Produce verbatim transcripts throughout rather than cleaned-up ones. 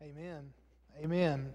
Amen. Amen.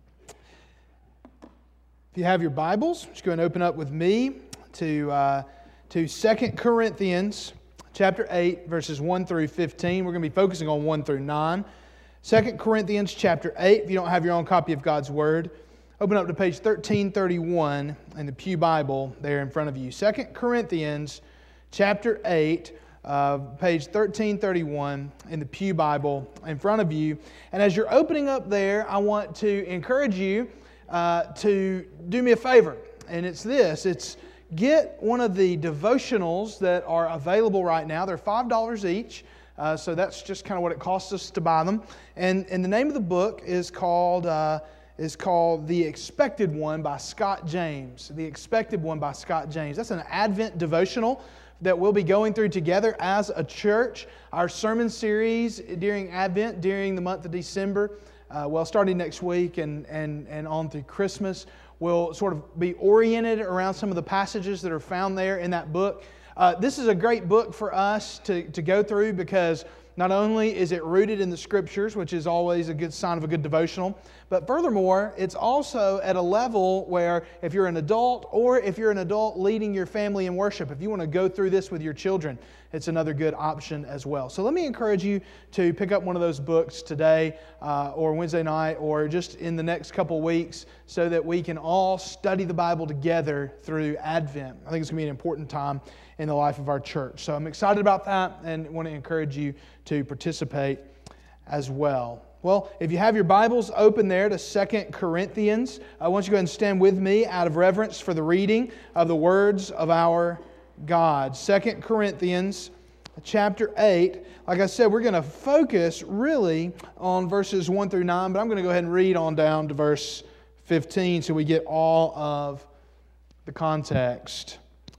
If you have your Bibles, just go and open up with me to uh, to Second Corinthians chapter eight, verses one through fifteen. We're going to be focusing on one through nine. Second Corinthians chapter eight. If you don't have your own copy of God's Word, open up to page thirteen thirty-one in the Pew Bible there in front of you. Second Corinthians chapter eight. Uh, page thirteen thirty-one in the Pew Bible in front of you. And as you're opening up there, I want to encourage you uh, to do me a favor. And it's this. It's get one of the devotionals that are available right now. They're five dollars each. Uh, so that's just kind of what it costs us to buy them. And, and the name of the book is called... Uh, is called The Expected One by Scott James. The Expected One by Scott James. That's an Advent devotional that we'll be going through together as a church. Our sermon series during Advent, during the month of December, uh, well, starting next week and, and, and on through Christmas, will sort of be oriented around some of the passages that are found there in that book. Uh, this is a great book for us to, to go through because not only is it rooted in the Scriptures, which is always a good sign of a good devotional, but furthermore, it's also at a level where if you're an adult or if you're an adult leading your family in worship, if you want to go through this with your children, it's another good option as well. So let me encourage you to pick up one of those books today uh, or Wednesday night or just in the next couple weeks so that we can all study the Bible together through Advent. I think it's going to be an important time in the life of our church. So I'm excited about that and want to encourage you to participate as well. Well, if you have your Bibles open there to Second Corinthians, I want you to go ahead and stand with me out of reverence for the reading of the words of our God. Second Corinthians chapter eight. Like I said, we're going to focus really on verses one through nine, but I'm going to go ahead and read on down to verse fifteen so we get all of the context.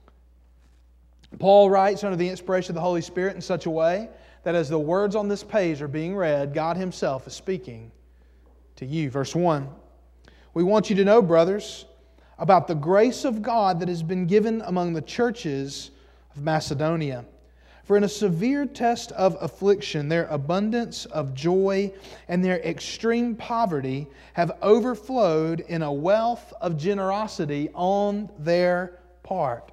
Paul writes under the inspiration of the Holy Spirit in such a way that as the words on this page are being read, God Himself is speaking to you. Verse one, we want you to know, brothers, about the grace of God that has been given among the churches of Macedonia. For in a severe test of affliction, their abundance of joy and their extreme poverty have overflowed in a wealth of generosity on their part.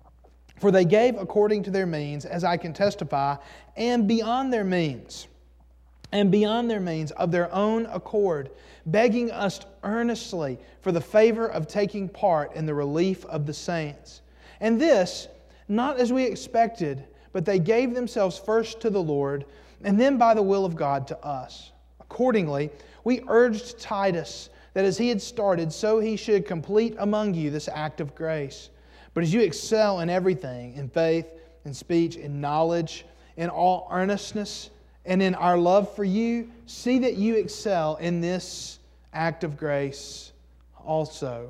For they gave according to their means, as I can testify, and beyond their means, and beyond their means of their own accord, begging us earnestly for the favor of taking part in the relief of the saints. And this, not as we expected, but they gave themselves first to the Lord, and then by the will of God to us. Accordingly, we urged Titus that as he had started, so he should complete among you this act of grace. But as you excel in everything, in faith, in speech, in knowledge, in all earnestness, and in our love for you, see that you excel in this act of grace also.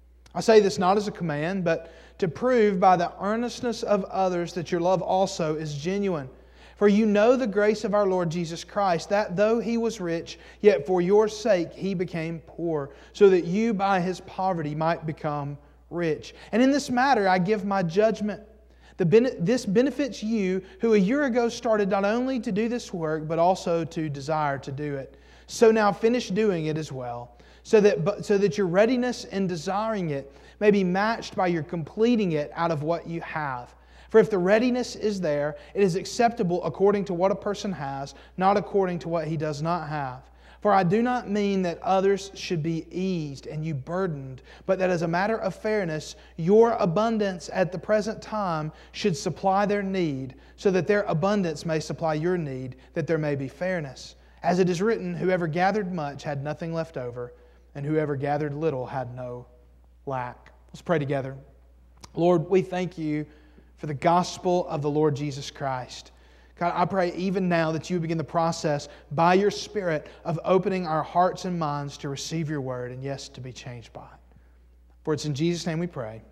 I say this not as a command, but to prove by the earnestness of others that your love also is genuine. For you know the grace of our Lord Jesus Christ, that though He was rich, yet for your sake He became poor, so that you by His poverty might become rich. And in this matter I give my judgment. The bene- this benefits you who a year ago started not only to do this work, but also to desire to do it. So now finish doing it as well, so that, so that your readiness in desiring it may be matched by your completing it out of what you have. For if the readiness is there, it is acceptable according to what a person has, not according to what he does not have. For I do not mean that others should be eased and you burdened, but that as a matter of fairness, your abundance at the present time should supply their need, so that their abundance may supply your need, that there may be fairness. As it is written, whoever gathered much had nothing left over, and whoever gathered little had no lack. Let's pray together. Lord, we thank You for the gospel of the Lord Jesus Christ. God, I pray even now that You begin the process by Your Spirit of opening our hearts and minds to receive Your Word and, yes, to be changed by it. For it's in Jesus' name we pray.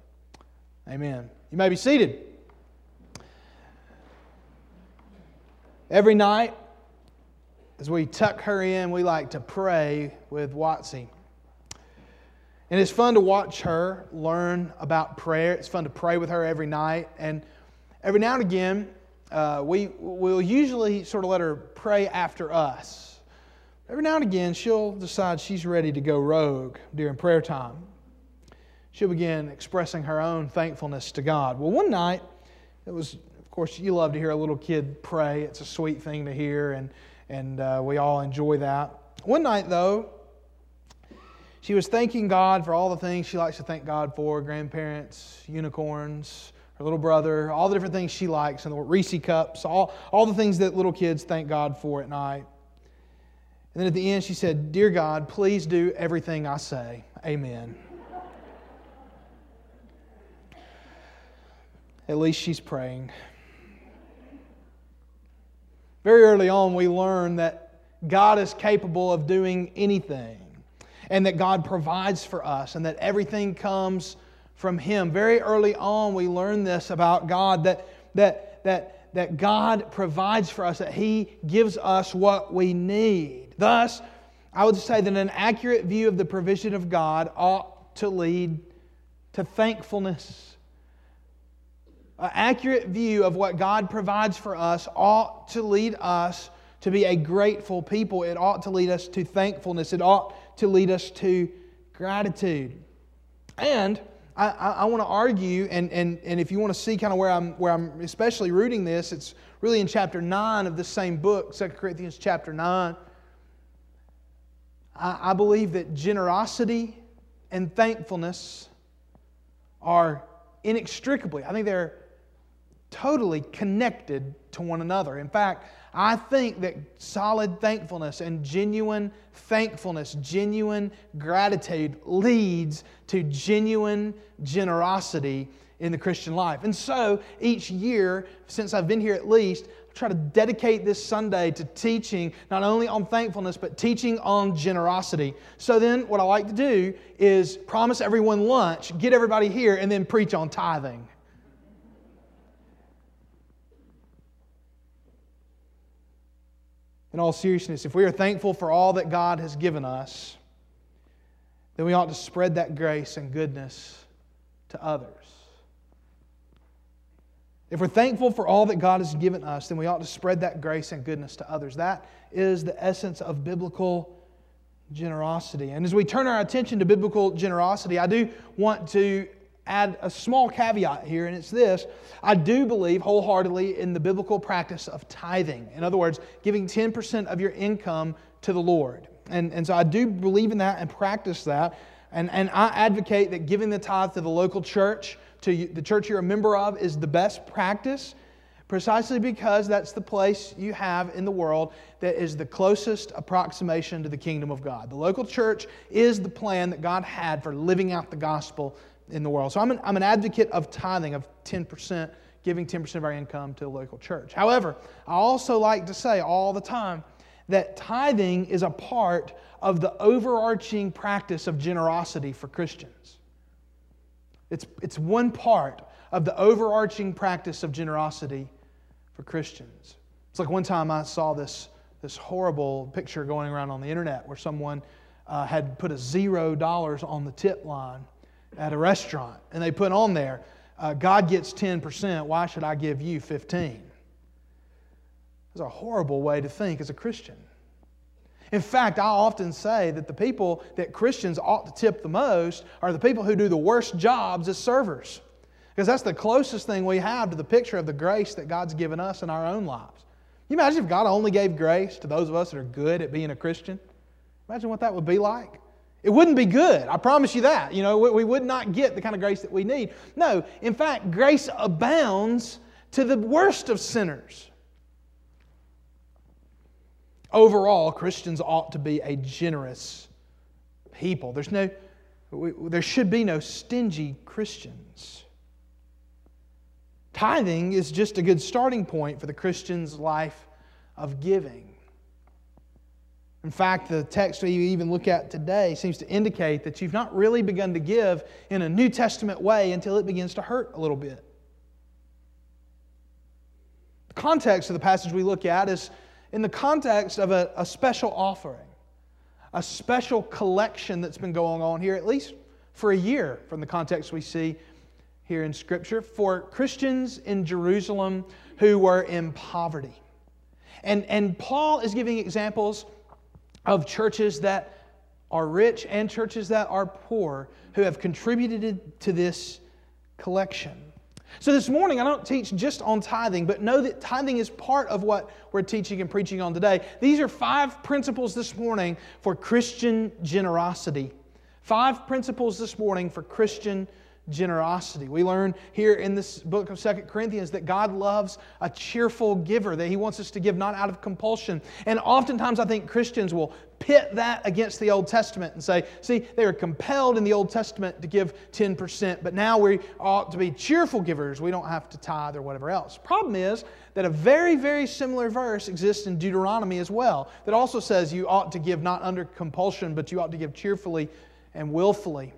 Amen. You may be seated. Every night, as we tuck her in, we like to pray with Watsy. And it's fun to watch her learn about prayer. It's fun to pray with her every night. And every now and again, Uh, we will usually sort of let her pray after us. Every now and again, she'll decide she's ready to go rogue during prayer time. She'll begin expressing her own thankfulness to God. Well, one night, it was, of course, you love to hear a little kid pray. It's a sweet thing to hear, and, and uh, we all enjoy that. One night, though, she was thanking God for all the things she likes to thank God for, grandparents, unicorns, her little brother, all the different things she likes, and the Reese cups, all, all the things that little kids thank God for at night. And then at the end she said, "Dear God, please do everything I say. Amen." At least she's praying. Very early on we learn that God is capable of doing anything, and that God provides for us, and that everything comes from Him. Very early on we learn this about God, that, that, that, that God provides for us, that He gives us what we need. Thus, I would say that an accurate view of the provision of God ought to lead to thankfulness. An accurate view of what God provides for us ought to lead us to be a grateful people. It ought to lead us to thankfulness. It ought to lead us to gratitude. And I, I, I want to argue, and, and, and if you want to see kind of where I'm, where I'm especially rooting this, it's really in chapter nine of this same book, Second Corinthians chapter nine. I, I believe that generosity and thankfulness are inextricably, I think they're totally connected to one another. In fact, I think that solid thankfulness and genuine thankfulness, genuine gratitude leads to genuine generosity in the Christian life. And so each year, since I've been here at least, I try to dedicate this Sunday to teaching not only on thankfulness, but teaching on generosity. So then what I like to do is promise everyone lunch, get everybody here, and then preach on tithing. In all seriousness, if we are thankful for all that God has given us, then we ought to spread that grace and goodness to others. If we're thankful for all that God has given us, then we ought to spread that grace and goodness to others. That is the essence of biblical generosity. And as we turn our attention to biblical generosity, I do want to add a small caveat here, and it's this. I do believe wholeheartedly in the biblical practice of tithing. In other words, giving ten percent of your income to the Lord. And, and so I do believe in that and practice that. And, and I advocate that giving the tithe to the local church, to the church you're a member of, is the best practice, precisely because that's the place you have in the world that is the closest approximation to the kingdom of God. The local church is the plan that God had for living out the gospel in the world. So I'm an, I'm an advocate of tithing, of ten percent, giving ten percent of our income to the local church. However, I also like to say all the time that tithing is a part of the overarching practice of generosity for Christians. It's, it's one part of the overarching practice of generosity for Christians. It's like one time I saw this, this horrible picture going around on the internet where someone uh, had put a zero dollars on the tip line at a restaurant, and they put on there, uh, God gets ten percent, why should I give you fifteen? It's a horrible way to think as a Christian. In fact, I often say that the people that Christians ought to tip the most are the people who do the worst jobs as servers, because that's the closest thing we have to the picture of the grace that God's given us in our own lives. Can you imagine if God only gave grace to those of us that are good at being a Christian? Imagine what that would be like. It wouldn't be good. I promise you that. You know, we would not get the kind of grace that we need. No, in fact, grace abounds to the worst of sinners. Overall, Christians ought to be a generous people. There's no, we, there should be no stingy Christians. Tithing is just a good starting point for the Christian's life of giving. In fact, the text we even look at today seems to indicate that you've not really begun to give in a New Testament way until it begins to hurt a little bit. The context of the passage we look at is in the context of a, a special offering, a special collection that's been going on here, at least for a year from the context we see here in Scripture, for Christians in Jerusalem who were in poverty. And, and Paul is giving examples of churches that are rich and churches that are poor who have contributed to this collection. So this morning, I don't teach just on tithing, but know that tithing is part of what we're teaching and preaching on today. These are five principles this morning for Christian generosity. Five principles this morning for Christian generosity. We learn here in this book of Second Corinthians that God loves a cheerful giver, that He wants us to give not out of compulsion. And oftentimes I think Christians will pit that against the Old Testament and say, see, they were compelled in the Old Testament to give ten percent, but now we ought to be cheerful givers. We don't have to tithe or whatever else. Problem is that a very, very similar verse exists in Deuteronomy as well, that also says you ought to give not under compulsion, but you ought to give cheerfully and willfully.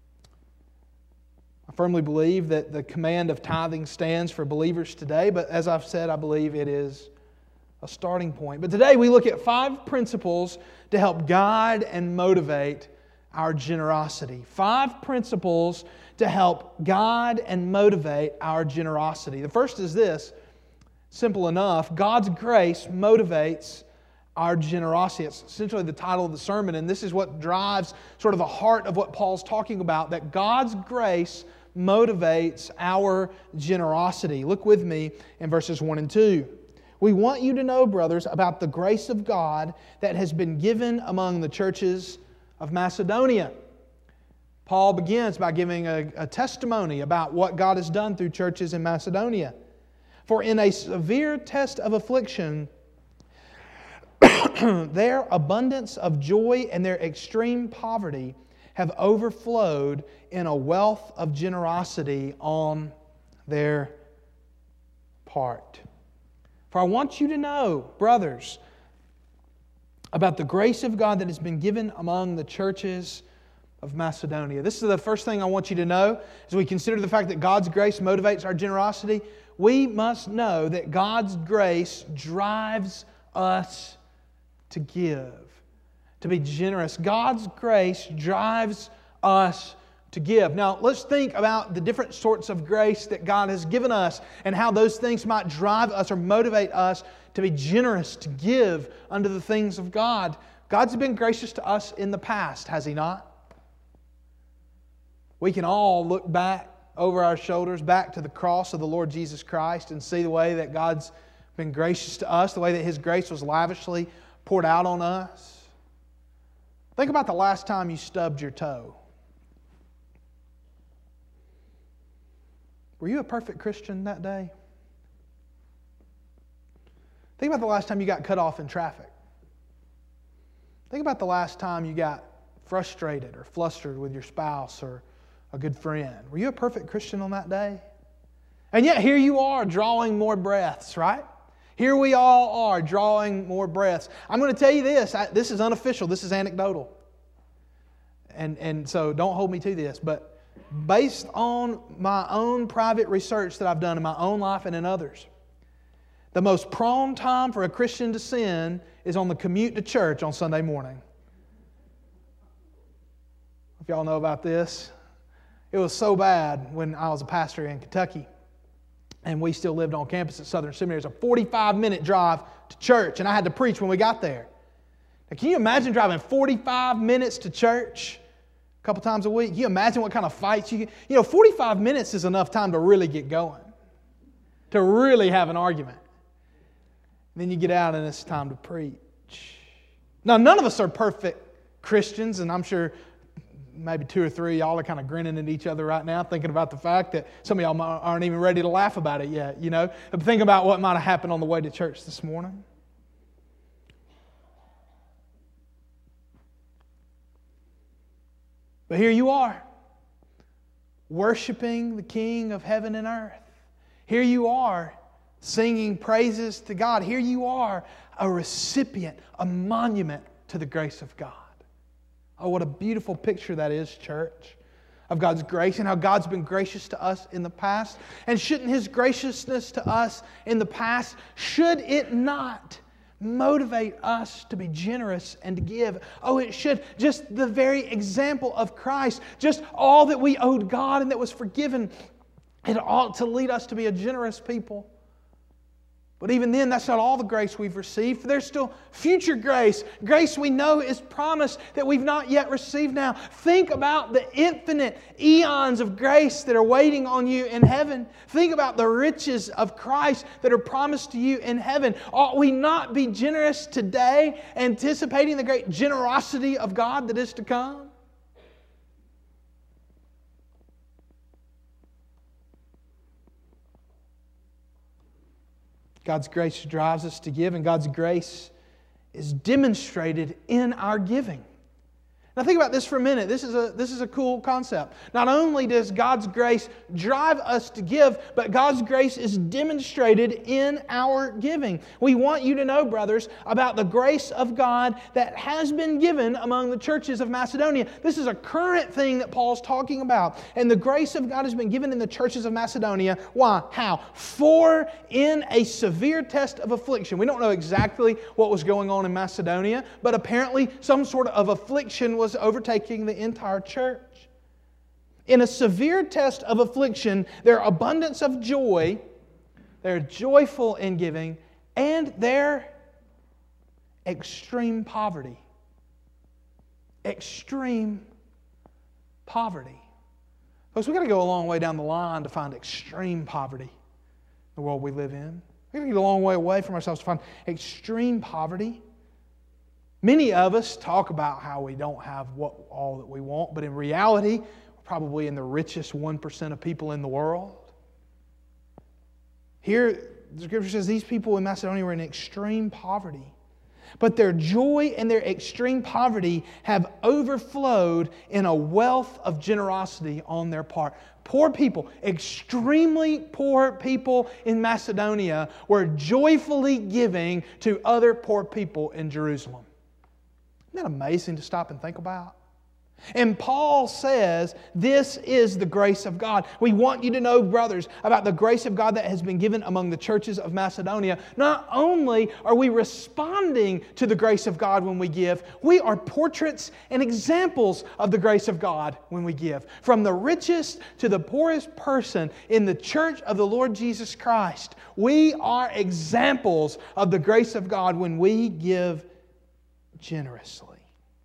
I firmly believe that the command of tithing stands for believers today, but as I've said, I believe it is a starting point. But today we look at five principles to help guide and motivate our generosity. Five principles to help guide and motivate our generosity. The first is this, simple enough, God's grace motivates our generosity. It's essentially the title of the sermon, and this is what drives sort of the heart of what Paul's talking about, that God's grace motivates our generosity. Look with me in verses one and two. We want you to know, brothers, about the grace of God that has been given among the churches of Macedonia. Paul begins by giving a, a testimony about what God has done through churches in Macedonia. For in a severe test of affliction, their abundance of joy and their extreme poverty have overflowed in a wealth of generosity on their part. For I want you to know, brothers, about the grace of God that has been given among the churches of Macedonia. This is the first thing I want you to know as we consider the fact that God's grace motivates our generosity. We must know that God's grace drives us to give, to be generous. God's grace drives us to give. Now, let's think about the different sorts of grace that God has given us and how those things might drive us or motivate us to be generous, to give unto the things of God. God's been gracious to us in the past, has He not? We can all look back over our shoulders, back to the cross of the Lord Jesus Christ, and see the way that God's been gracious to us, the way that His grace was lavishly poured out on us. Think about the last time you stubbed your toe. Were you a perfect Christian that day? Think about the last time you got cut off in traffic. Think about the last time you got frustrated or flustered with your spouse or a good friend. Were you a perfect Christian on that day? And yet here you are drawing more breaths, right? Here we all are drawing more breaths. I'm going to tell you this. I, this is unofficial. This is anecdotal. And, and so don't hold me to this. But based on my own private research that I've done in my own life and in others, the most prone time for a Christian to sin is on the commute to church on Sunday morning. If y'all know about this, it was so bad when I was a pastor in Kentucky and we still lived on campus at Southern Seminary. It was a forty-five minute drive to church, and I had to preach when we got there. Now, can you imagine driving forty-five minutes to church a couple times a week? Can you imagine what kind of fights you get? You know, forty-five minutes is enough time to really get going, to really have an argument. And then you get out and it's time to preach. Now, none of us are perfect Christians, and I'm sure maybe two or three of y'all are kind of grinning at each other right now, thinking about the fact that some of y'all aren't even ready to laugh about it yet, you know. But think about what might have happened on the way to church this morning. But here you are, worshiping the King of heaven and earth. Here you are, singing praises to God. Here you are, a recipient, a monument to the grace of God. Oh, what a beautiful picture that is, church, of God's grace and how God's been gracious to us in the past. And shouldn't His graciousness to us in the past, should it not motivate us to be generous and to give? Oh, it should. Just the very example of Christ, just all that we owed God and that was forgiven, it ought to lead us to be a generous people. But even then, that's not all the grace we've received. For there's still future grace. Grace we know is promised that we've not yet received now. Think about the infinite eons of grace that are waiting on you in heaven. Think about the riches of Christ that are promised to you in heaven. Ought we not be generous today, anticipating the great generosity of God that is to come? God's grace drives us to give, and God's grace is demonstrated in our giving. Now think about this for a minute. This is a, this is a cool concept. Not only does God's grace drive us to give, but God's grace is demonstrated in our giving. We want you to know, brothers, about the grace of God that has been given among the churches of Macedonia. This is a current thing that Paul's talking about. And the grace of God has been given in the churches of Macedonia. Why? How? For in a severe test of affliction. We don't know exactly what was going on in Macedonia, but apparently some sort of affliction was overtaking the entire church. In a severe test of affliction, their abundance of joy, they're joyful in giving, and their extreme poverty. Extreme poverty. Folks, we've got to go a long way down the line to find extreme poverty in the world we live in. We've got to get a long way away from ourselves to find extreme poverty. Many of us talk about how we don't have what all that we want, but in reality, we're probably in the richest one percent of people in the world. Here, the Scripture says these people in Macedonia were in extreme poverty. But their joy and their extreme poverty have overflowed in a wealth of generosity on their part. Poor people, extremely poor people in Macedonia were joyfully giving to other poor people in Jerusalem. Isn't that amazing to stop and think about? And Paul says this is the grace of God. We want you to know, brothers, about the grace of God that has been given among the churches of Macedonia. Not only are we responding to the grace of God when we give, we are portraits and examples of the grace of God when we give. From the richest to the poorest person in the church of the Lord Jesus Christ, we are examples of the grace of God when we give generously.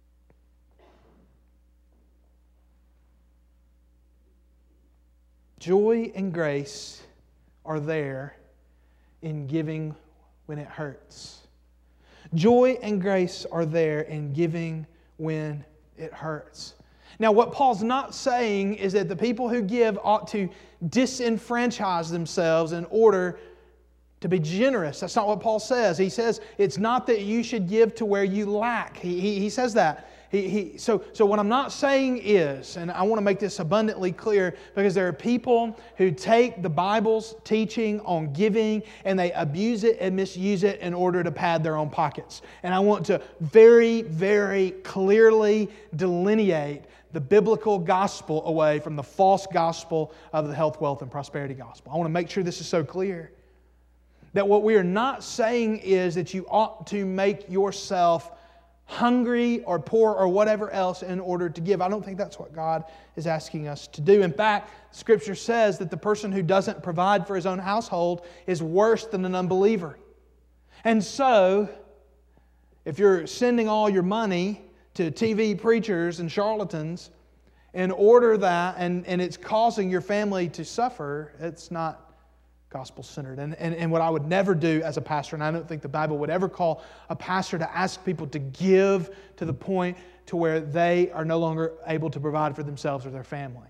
Joy and grace are there in giving when it hurts. Joy and grace are there in giving when it hurts. Now, what Paul's not saying is that the people who give ought to disenfranchise themselves in order to be generous. That's not what Paul says. He says it's not that you should give to where you lack. He, he, he says that. He, he, so, so what I'm not saying is, and I want to make this abundantly clear, because there are people who take the Bible's teaching on giving and they abuse it and misuse it in order to pad their own pockets. And I want to very, very clearly delineate the biblical gospel away from the false gospel of the health, wealth, and prosperity gospel. I want to make sure this is so clear. That what we are not saying is that you ought to make yourself hungry or poor or whatever else in order to give. I don't think that's what God is asking us to do. In fact, Scripture says that the person who doesn't provide for his own household is worse than an unbeliever. And so, if you're sending all your money to T V preachers and charlatans in order that, and, and it's causing your family to suffer, it's not gospel-centered. And, and, and what I would never do as a pastor, and I don't think the Bible would ever call a pastor to ask people to give to the point to where they are no longer able to provide for themselves or their family.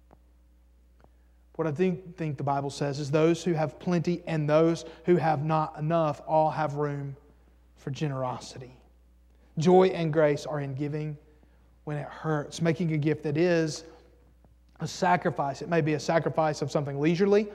What I think, think the Bible says is those who have plenty and those who have not enough all have room for generosity. Joy and grace are in giving when it hurts. Making a gift that is a sacrifice. It may be a sacrifice of something leisurely.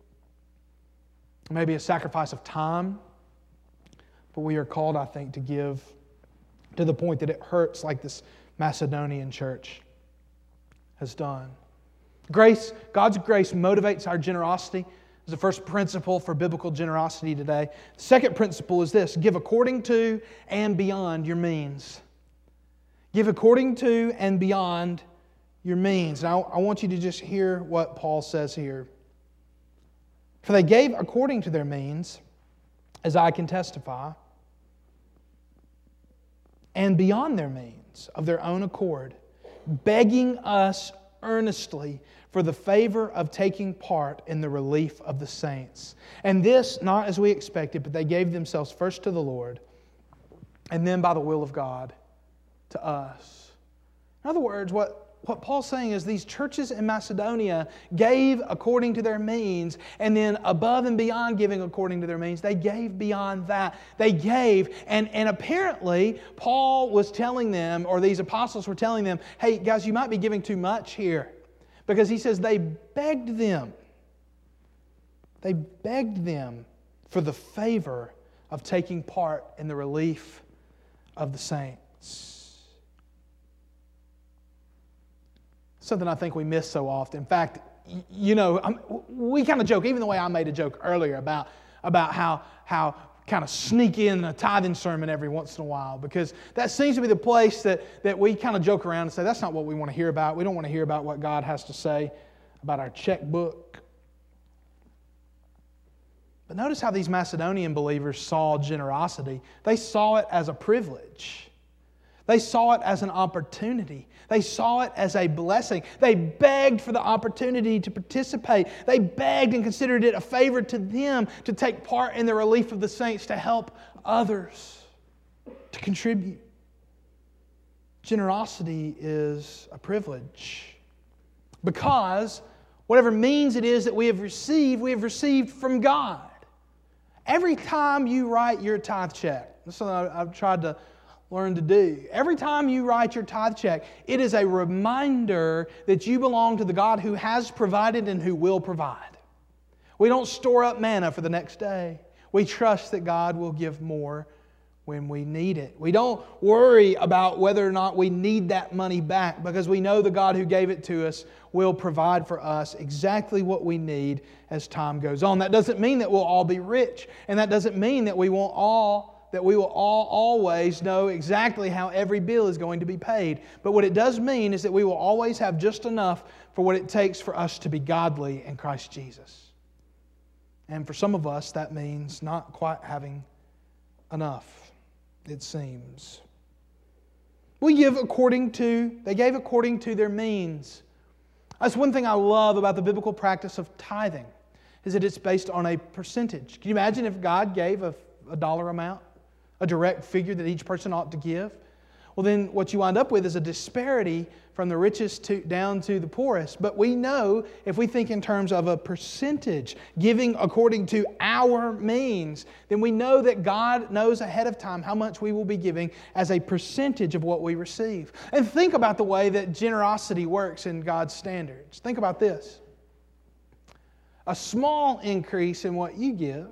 Maybe a sacrifice of time, but we are called, I think, to give to the point that it hurts, like this Macedonian church has done. Grace, God's grace motivates our generosity. Is the first principle for biblical generosity today. The second principle is this: give according to and beyond your means. Give according to and beyond your means. Now, I want you to just hear what Paul says here. For they gave according to their means, as I can testify, and beyond their means, of their own accord, begging us earnestly for the favor of taking part in the relief of the saints. And this, not as we expected, but they gave themselves first to the Lord, and then by the will of God to us. In other words, what, what Paul's saying is these churches in Macedonia gave according to their means, and then above and beyond giving according to their means, they gave beyond that. They gave, and, and apparently Paul was telling them, or these apostles were telling them, hey guys, you might be giving too much here. Because he says they begged them. They begged them for the favor of taking part in the relief of the saints. Something I think we miss so often. In fact, you know, I'm, we kind of joke, even the way I made a joke earlier about, about how, how kind of sneak in a tithing sermon every once in a while, because that seems to be the place that, that we kind of joke around and say, that's not what we want to hear about. We don't want to hear about what God has to say about our checkbook. But notice how these Macedonian believers saw generosity. They saw it as a privilege. They saw it as an opportunity. They saw it as a blessing. They begged for the opportunity to participate. They begged and considered it a favor to them to take part in the relief of the saints, to help others, to contribute. Generosity is a privilege because whatever means it is that we have received, we have received from God. Every time you write your tithe check, this is something I've tried to learn to do. Every time you write your tithe check, it is a reminder that you belong to the God who has provided and who will provide. We don't store up manna for the next day. We trust that God will give more when we need it. We don't worry about whether or not we need that money back, because we know the God who gave it to us will provide for us exactly what we need as time goes on. That doesn't mean that we'll all be rich, and that doesn't mean that we won't all that we will all always know exactly how every bill is going to be paid. But what it does mean is that we will always have just enough for what it takes for us to be godly in Christ Jesus. And for some of us, that means not quite having enough, it seems. We give according to, they gave according to their means. That's one thing I love about the biblical practice of tithing, is that it's based on a percentage. Can you imagine if God gave a, a dollar amount? A direct figure that each person ought to give? Well, then what you wind up with is a disparity from the richest to, down to the poorest. But we know, if we think in terms of a percentage, giving according to our means, then we know that God knows ahead of time how much we will be giving as a percentage of what we receive. And think about the way that generosity works in God's standards. Think about this. A small increase in what you give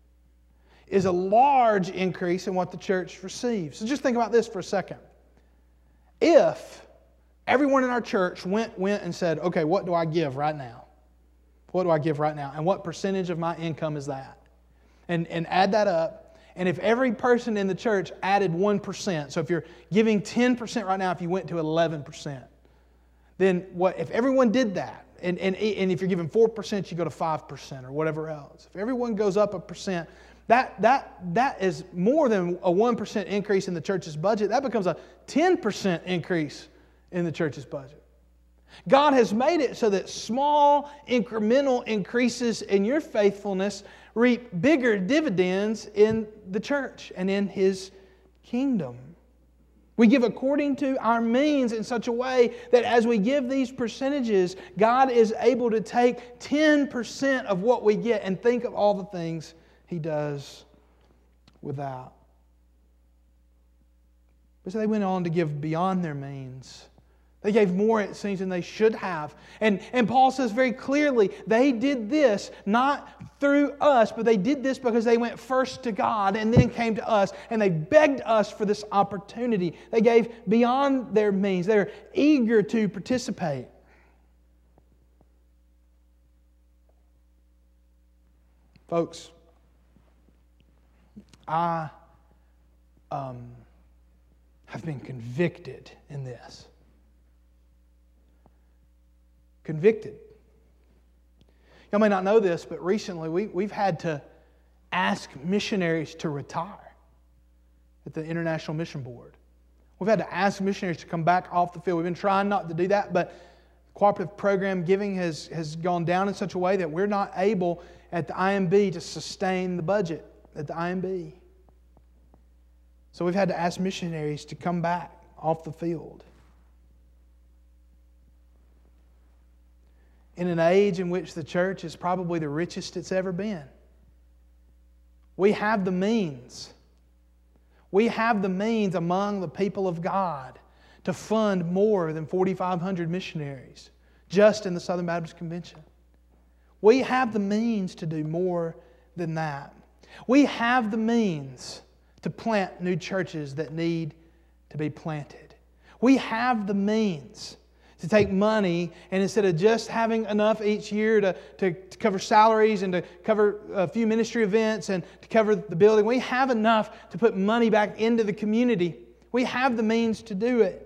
is a large increase in what the church receives. So just think about this for a second. If everyone in our church went, went and said, okay, what do I give right now? What do I give right now? And what percentage of my income is that? And, and add that up. And if every person in the church added one percent, so if you're giving ten percent right now, if you went to eleven percent, then what? If everyone did that, and, and, and if you're giving four percent, you go to five percent or whatever else. If everyone goes up a percent, That, that, that is more than a one percent increase in the church's budget. That becomes a ten percent increase in the church's budget. God has made it so that small incremental increases in your faithfulness reap bigger dividends in the church and in His kingdom. We give according to our means in such a way that as we give these percentages, God is able to take ten percent of what we get and think of all the things He does without. But so they went on to give beyond their means. They gave more, it seems, than they should have. And, and Paul says very clearly, they did this not through us, but they did this because they went first to God and then came to us. And they begged us for this opportunity. They gave beyond their means. They're eager to participate. Folks, I um, have been convicted in this. Convicted. Y'all may not know this, but recently we, we've had to ask missionaries to retire at the International Mission Board. We've had to ask missionaries to come back off the field. We've been trying not to do that, but cooperative program giving has, has gone down in such a way that we're not able at the I M B to sustain the budget at the I M B. So we've had to ask missionaries to come back off the field. In an age in which the church is probably the richest it's ever been, we have the means. We have the means among the people of God to fund more than forty-five hundred missionaries just in the Southern Baptist Convention. We have the means to do more than that. We have the means to plant new churches that need to be planted. We have the means to take money and instead of just having enough each year to, to, to cover salaries and to cover a few ministry events and to cover the building, we have enough to put money back into the community. We have the means to do it.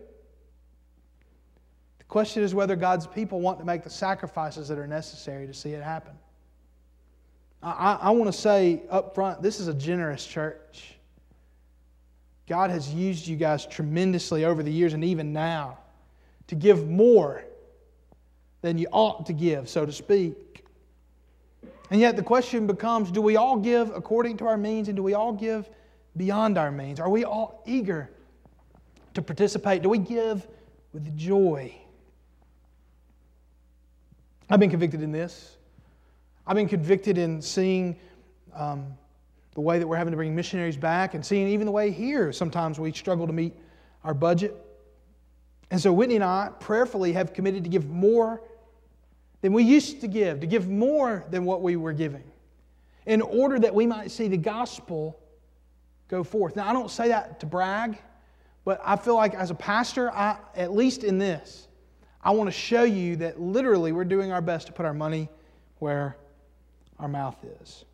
The question is whether God's people want to make the sacrifices that are necessary to see it happen. I, I want to say up front, this is a generous church. God has used you guys tremendously over the years and even now to give more than you ought to give, so to speak. And yet the question becomes, do we all give according to our means and do we all give beyond our means? Are we all eager to participate? Do we give with joy? I've been convicted in this. I've been convicted in seeing um, the way that we're having to bring missionaries back and seeing even the way here sometimes we struggle to meet our budget. And so Whitney and I prayerfully have committed to give more than we used to give, to give more than what we were giving, in order that we might see the gospel go forth. Now, I don't say that to brag, but I feel like as a pastor, I, at least in this, I want to show you that literally we're doing our best to put our money where our mouth is.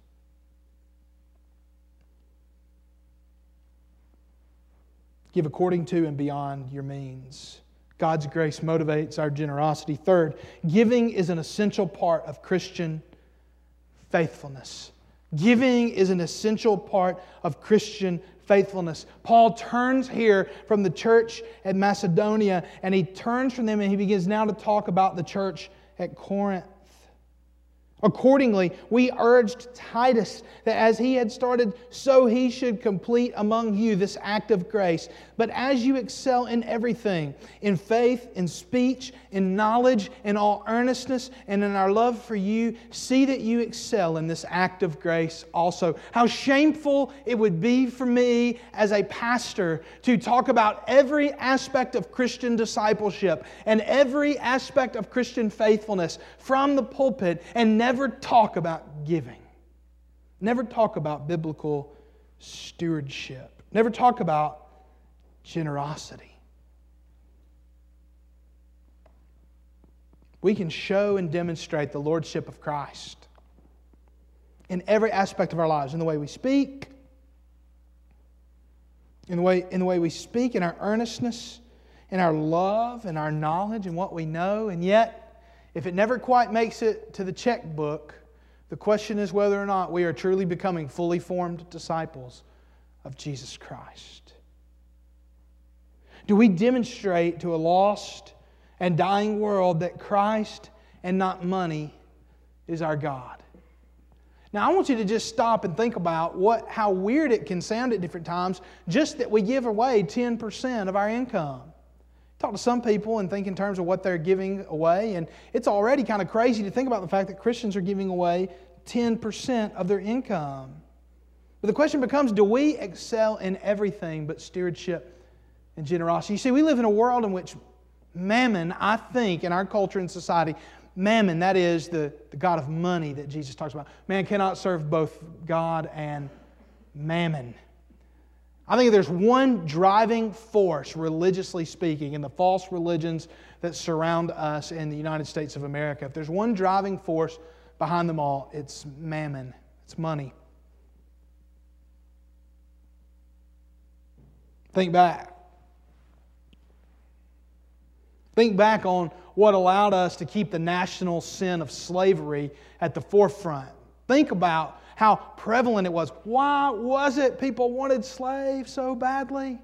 Give according to and beyond your means. God's grace motivates our generosity. Third, giving is an essential part of Christian faithfulness. Giving is an essential part of Christian faithfulness. Paul turns here from the church at Macedonia, and he turns from them and he begins now to talk about the church at Corinth. Accordingly, we urged Titus that as he had started, so he should complete among you this act of grace. But as you excel in everything, in faith, in speech, in knowledge, in all earnestness, and in our love for you, see that you excel in this act of grace also. How shameful it would be for me as a pastor to talk about every aspect of Christian discipleship and every aspect of Christian faithfulness from the pulpit and never Never talk about giving. Never talk about biblical stewardship. Never talk about generosity. We can show and demonstrate the Lordship of Christ in every aspect of our lives, in the way we speak, in the way, in the way we speak, in our earnestness, in our love, in our knowledge, in what we know, and yet if it never quite makes it to the checkbook, the question is whether or not we are truly becoming fully formed disciples of Jesus Christ. Do we demonstrate to a lost and dying world that Christ and not money is our God? Now I want you to just stop and think about what how weird it can sound at different times just that we give away ten percent of our income. Talk to some people and think in terms of what they're giving away, and it's already kind of crazy to think about the fact that Christians are giving away ten percent of their income. But the question becomes, do we excel in everything but stewardship and generosity? You see, we live in a world in which mammon, I think, in our culture and society, mammon, that is the, the God of money that Jesus talks about. Man cannot serve both God and mammon. I think if there's one driving force, religiously speaking, in the false religions that surround us in the United States of America, if there's one driving force behind them all, it's mammon. It's money. Think back. Think back on what allowed us to keep the national sin of slavery at the forefront. Think about how prevalent it was. Why was it people wanted slaves so badly?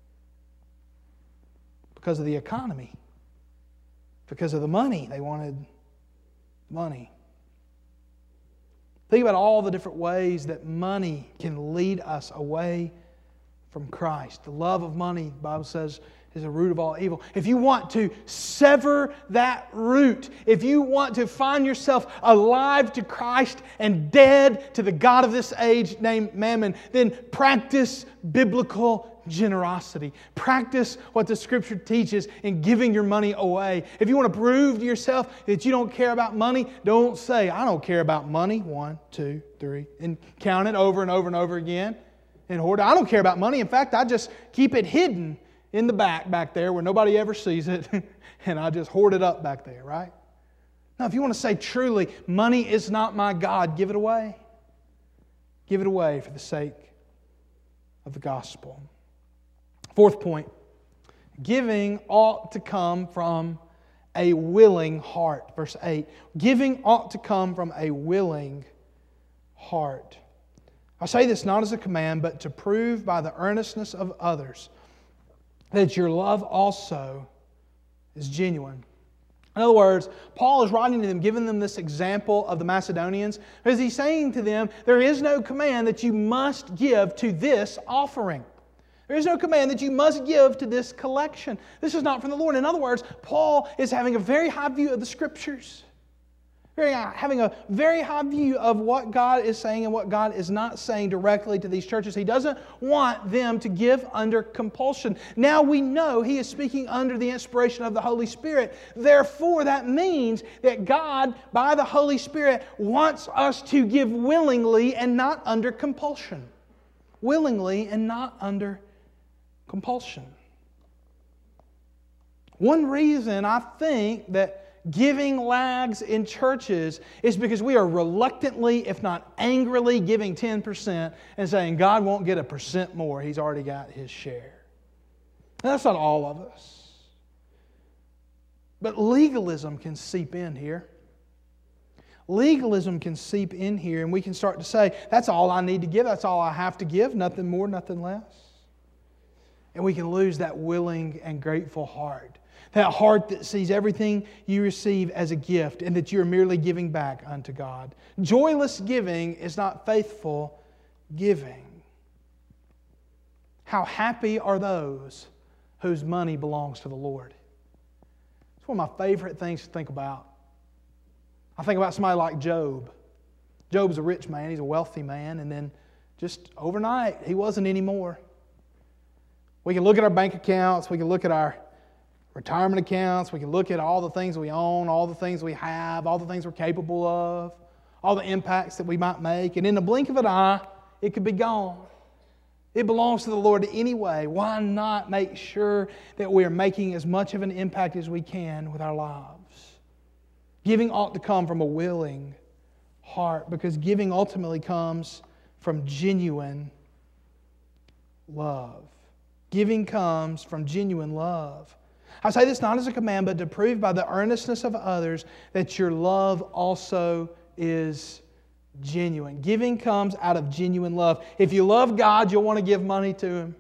Because of the economy. Because of the money. They wanted money. Think about all the different ways that money can lead us away from Christ. The love of money, the Bible says, is the root of all evil. If you want to sever that root, if you want to find yourself alive to Christ and dead to the god of this age named Mammon, then practice biblical generosity. Practice what the Scripture teaches in giving your money away. If you want to prove to yourself that you don't care about money, don't say, I don't care about money. One, two, three, and count it over and over and over again. And hoard it. I don't care about money. In fact, I just keep it hidden in the back, back there where nobody ever sees it, and I just hoard it up back there, right? Now, if you want to say truly, money is not my God, give it away. Give it away for the sake of the gospel. Fourth point, giving ought to come from a willing heart. Verse eight, giving ought to come from a willing heart. I say this not as a command, but to prove by the earnestness of others that your love also is genuine. In other words, Paul is writing to them, giving them this example of the Macedonians, because he's saying to them, there is no command that you must give to this offering. There is no command that you must give to this collection. This is not from the Lord. In other words, Paul is having a very high view of the Scriptures. Very, having a very high view of what God is saying and what God is not saying directly to these churches. He doesn't want them to give under compulsion. Now we know He is speaking under the inspiration of the Holy Spirit. Therefore, that means that God, by the Holy Spirit, wants us to give willingly and not under compulsion. Willingly and not under compulsion. One reason I think that giving lags in churches is because we are reluctantly, if not angrily, giving ten percent and saying God won't get a percent more. He's already got His share. Now, that's not all of us. But legalism can seep in here. Legalism can seep in here and we can start to say, that's all I need to give. That's all I have to give. Nothing more, nothing less. And we can lose that willing and grateful heart. That heart that sees everything you receive as a gift and that you're merely giving back unto God. Joyless giving is not faithful giving. How happy are those whose money belongs to the Lord? It's one of my favorite things to think about. I think about somebody like Job. Job's a rich man, he's a wealthy man, and then just overnight, he wasn't anymore. We can look at our bank accounts, we can look at our retirement accounts, we can look at all the things we own, all the things we have, all the things we're capable of, all the impacts that we might make, and in the blink of an eye, it could be gone. It belongs to the Lord anyway. Why not make sure that we are making as much of an impact as we can with our lives? Giving ought to come from a willing heart, because giving ultimately comes from genuine love. Giving comes from genuine love. I say this not as a command, but to prove by the earnestness of others that your love also is genuine. Giving comes out of genuine love. If you love God, you'll want to give money to Him.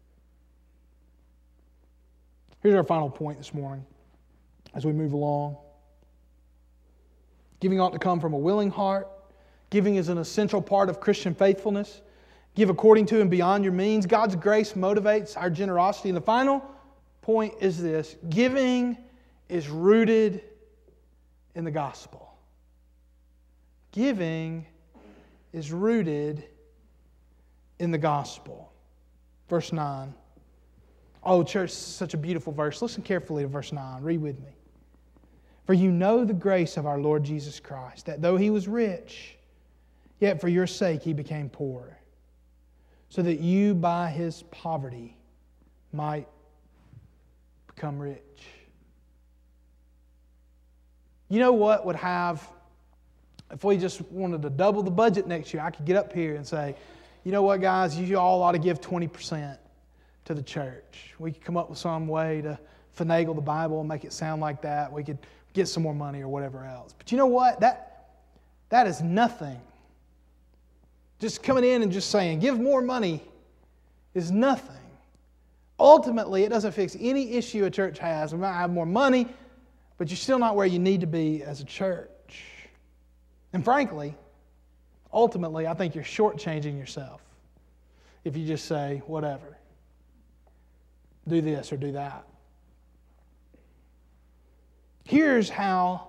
Here's our final point this morning as we move along. Giving ought to come from a willing heart. Giving is an essential part of Christian faithfulness. Give according to and beyond your means. God's grace motivates our generosity. And the final point is this: giving is rooted in the gospel. Giving is rooted in the gospel. Verse nine. Oh, church, such a beautiful verse. Listen carefully to verse nine. Read with me. For you know the grace of our Lord Jesus Christ, that though He was rich, yet for your sake He became poor, so that you by His poverty might become rich. You know what would have, if we just wanted to double the budget next year, I could get up here and say, you know what, guys, you all ought to give twenty percent to the church. We could come up with some way to finagle the Bible and make it sound like that. We could get some more money or whatever else. But you know what? That, that is nothing Just coming in and just saying, give more money is nothing. Ultimately, it doesn't fix any issue a church has. We might have more money, but you're still not where you need to be as a church. And frankly, ultimately, I think you're shortchanging yourself if you just say, whatever, do this or do that. Here's how,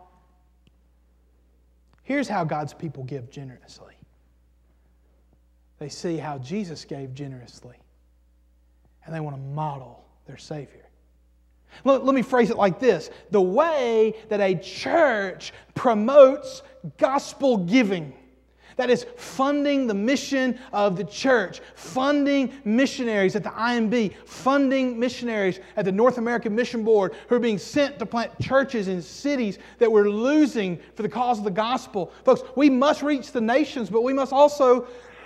here's how God's people give generously. They see how Jesus gave generously, and they want to model their Savior. Let, let me phrase it like this. The way that a church promotes gospel giving, that is funding the mission of the church, funding missionaries at the I M B, funding missionaries at the North American Mission Board who are being sent to plant churches in cities that we're losing for the cause of the gospel. Folks, we must reach the nations, but we must also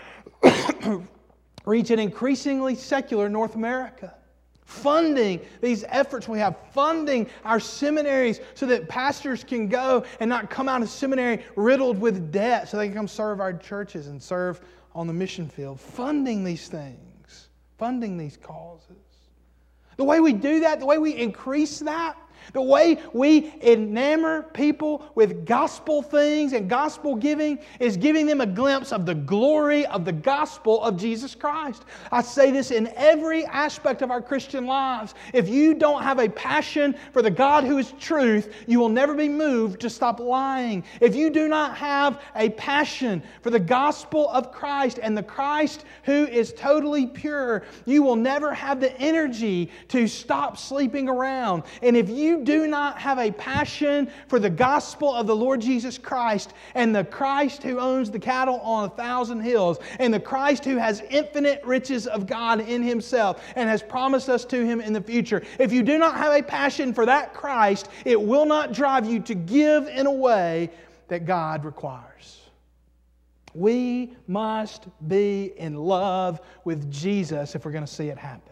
reach an increasingly secular North America. Funding these efforts we have, funding our seminaries so that pastors can go and not come out of seminary riddled with debt so they can come serve our churches and serve on the mission field. Funding these things, funding these causes. The way we do that, the way we increase that, the way we enamor people with gospel things and gospel giving is giving them a glimpse of the glory of the gospel of Jesus Christ. I say this in every aspect of our Christian lives. If you don't have a passion for the God who is truth, you will never be moved to stop lying. If you do not have a passion for the gospel of Christ and the Christ who is totally pure, you will never have the energy to stop sleeping around. And if you do not have a passion for the gospel of the Lord Jesus Christ and the Christ who owns the cattle on a thousand hills and the Christ who has infinite riches of God in Himself and has promised us to Him in the future, if you do not have a passion for that Christ, it will not drive you to give in a way that God requires. We must be in love with Jesus if we're going to see it happen.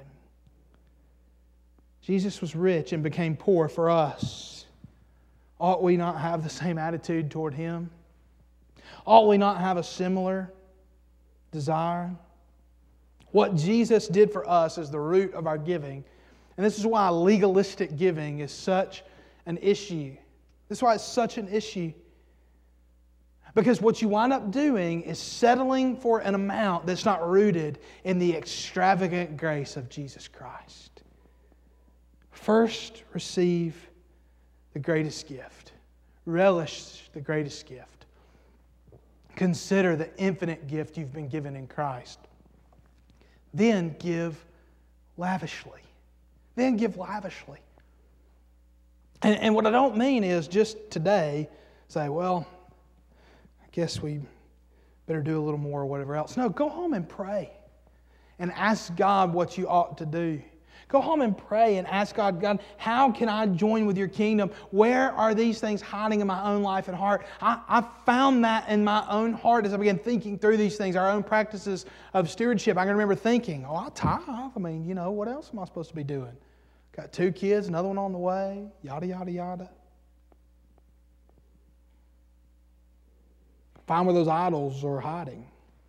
Jesus was rich and became poor for us. Ought we not have the same attitude toward Him? Ought we not have a similar desire? What Jesus did for us is the root of our giving. And this is why legalistic giving is such an issue. This is why it's such an issue. Because what you wind up doing is settling for an amount that's not rooted in the extravagant grace of Jesus Christ. First, receive the greatest gift. Relish the greatest gift. Consider the infinite gift you've been given in Christ. Then give lavishly. Then give lavishly. And, and what I don't mean is just today say, well, I guess we better do a little more or whatever else. No, go home and pray and ask God what you ought to do. Go home and pray and ask God, God, how can I join with your kingdom? Where are these things hiding in my own life and heart? I, I found that in my own heart as I began thinking through these things, our own practices of stewardship. I can remember thinking, oh, I tithe. I mean, you know, what else am I supposed to be doing? Got two kids, another one on the way, yada, yada, yada. Find where those idols are hiding.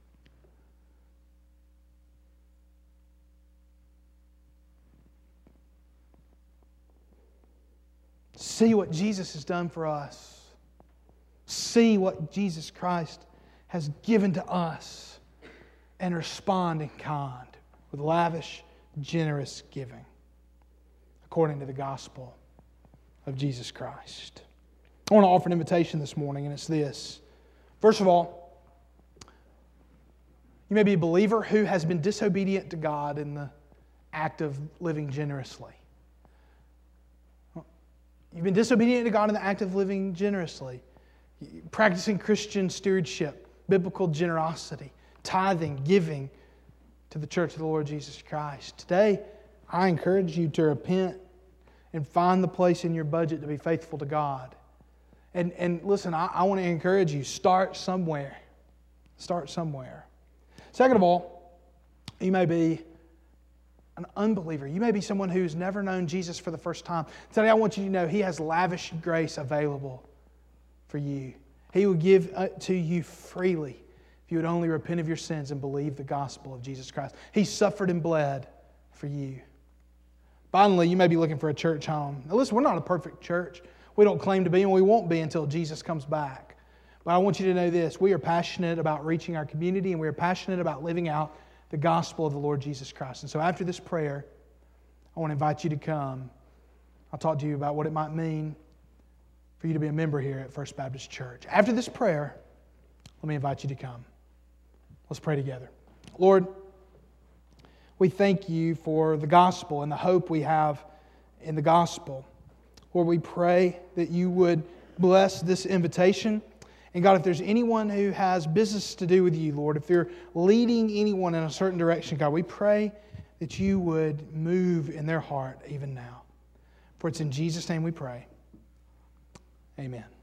See what Jesus has done for us. See what Jesus Christ has given to us. And respond in kind with lavish, generous giving according to the gospel of Jesus Christ. I want to offer an invitation this morning, and it's this. First of all, you may be a believer who has been disobedient to God in the act of living generously. You've been disobedient to God in the act of living generously, practicing Christian stewardship, biblical generosity, tithing, giving to the church of the Lord Jesus Christ. Today, I encourage you to repent and find the place in your budget to be faithful to God. And, and listen, I, I want to encourage you, start somewhere. Start somewhere. Second of all, you may be an unbeliever. You may be someone who's never known Jesus for the first time. Today I want you to know He has lavish grace available for you. He will give to you freely. if you would only repent of your sins and believe the gospel of Jesus Christ. He suffered and bled for you. Finally, you may be looking for a church home. Now listen, we're not a perfect church. We don't claim to be, and we won't be until Jesus comes back. But I want you to know this. We are passionate about reaching our community, and we are passionate about living out the gospel of the Lord Jesus Christ. And so after this prayer, I want to invite you to come. I'll talk to you about what it might mean for you to be a member here at First Baptist Church. After this prayer, let me invite you to come. Let's pray together. Lord, we thank you for the gospel and the hope we have in the gospel. Lord, we pray that you would bless this invitation. And God, if there's anyone who has business to do with you, Lord, if they're leading anyone in a certain direction, God, we pray that you would move in their heart even now. For it's in Jesus' name we pray. Amen.